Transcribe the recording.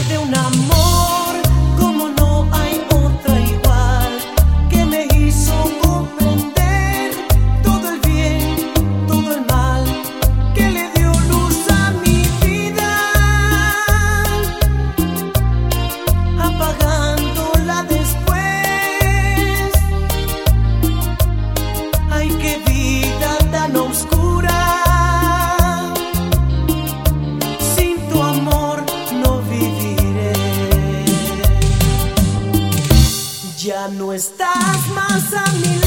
de un amor como no hay otra igual, que me hizo comprender todo el bien, todo el mal, que le dio luz a mi vida, apagándola después. Ay, qué vida tan oscura. Sin tu amor no viviré. Ya no estás más a mi lado.